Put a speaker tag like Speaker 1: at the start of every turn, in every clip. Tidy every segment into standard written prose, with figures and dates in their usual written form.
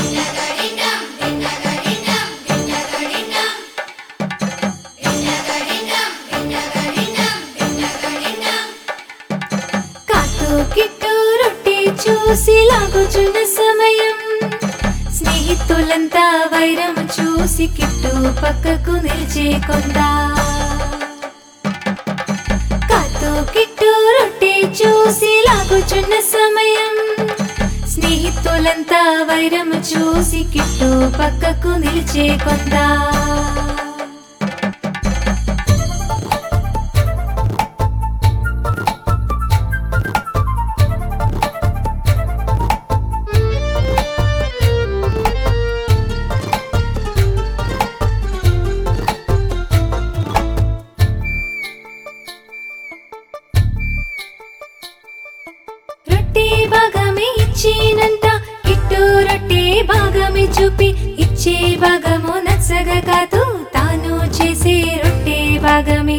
Speaker 1: kit రొట్టె చూసి లాగుచున్న సమయం స్నేహితులంతా వైరం చూసి కిట్టు పక్కకు నిలిచే కొందా కాతో కిట్టు రొట్టె చూసి లాగుచున్న సమయం స్నేహితులంతా వైరం చూసి కిట్టు పక్కకు నిలిచే కొందా భాగమే ఇచ్చినంత కిట్టు రొట్టె భాగమే చూపి ఇచ్చే భాగము నచ్చగా కాదు తాను చేసే రొట్టె భాగమే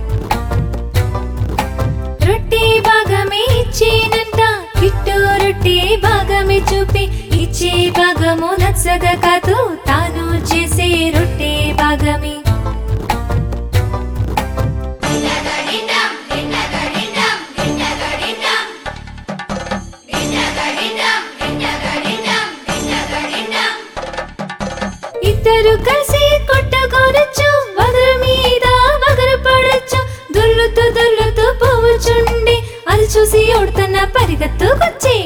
Speaker 1: ఇచ్చినంత కిట్టు రొట్టె భాగమే చూపి ఇచ్చే భాగము నచ్చగా కాదు తాను చేసే రొట్టె భాగమే ఇద్దరు కలిసి కొట్టుకోనొచ్చు వగరు మీద వగరు పడొచ్చు దొర్లుతూ పోవచుండి అది చూసి ఓడుతున్న పరిగెత్తుకొచ్చి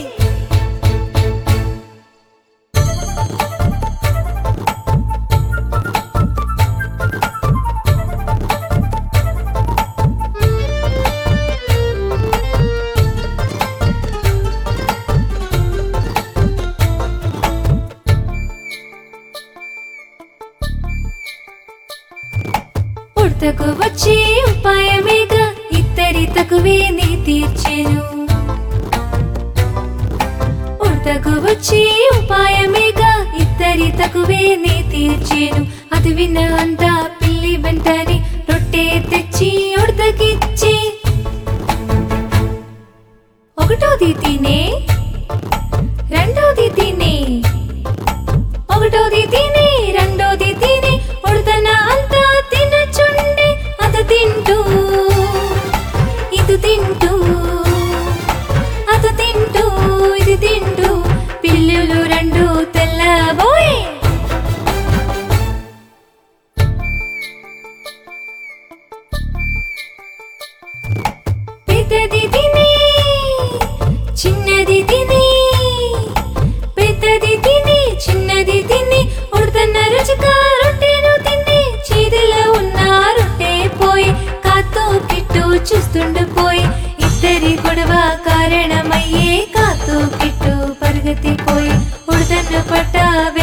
Speaker 1: ఉడతకు వచ్చే ఉపాయమేగా ఇద్దరి తగువే నీ తీర్చెను ఉడతకు వచ్చే ఉపాయమేగా ఇద్దరి తగువే నీ తీర్చెను అది విన్న అంతా పిల్లి వెంటనే రొట్టె తెచ్చి ఉడతకిచ్చి ఒకటోది తినే రెండోది తినే ఒకటోది తినే రెండోది తినే ఉడతన అంతా తినచుండే అది తింటూ ఇది తింటూ అది తింటూ ఇది తింటూ పిల్లులు రెండు తెల్లబోయే పెద్దది తినే చిన్నది తినే పెద్దది తినే చిన్నది తినే ఉడతన్న రుచిగా రొట్టెను తినే చేతిలో ఉన్న రొట్టె పోయి కాతో కిట్టు చూస్తుండిపోయి ఇద్దరి గొడవ కారణమయ్యే కాతో కిట్టు పరిగెత్తిపోయి ఉడతన్న పట్ట